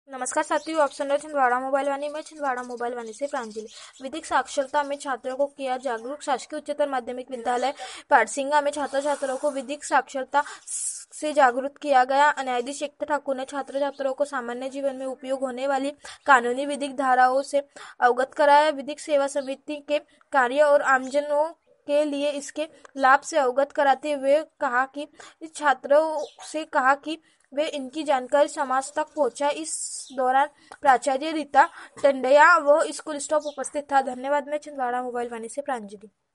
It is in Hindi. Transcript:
नमस्कार साथियों, आप सुन रहे छिंदवाड़ा मोबाइल वाणी में छिंदवाड़ा मोबाइल वाणी से प्रांजलि। विधिक साक्षरता में छात्रों को किया जागरूक। शासकीय उच्चतर माध्यमिक विद्यालय पारसिंगा में छात्र छात्राओं को विधिक साक्षरता से जागरूक किया गया। न्यायाधीश एकता ठाकुर ने छात्र छात्राओं को सामान्य जीवन में उपयोग होने वाली कानूनी विधिक धाराओं से अवगत कराया। विधिक सेवा समिति के कार्य और आमजनों के लिए इसके लाभ से अवगत कराते हुए कहा कि छात्रों से कहा कि वे इनकी जानकारी समाज तक पहुंचाए। इस दौरान प्राचार्य रीता टंडया व स्कूल स्टाफ उपस्थित था। धन्यवाद। मैं छिंदवाड़ा मोबाइल वाणी से प्रांजलि।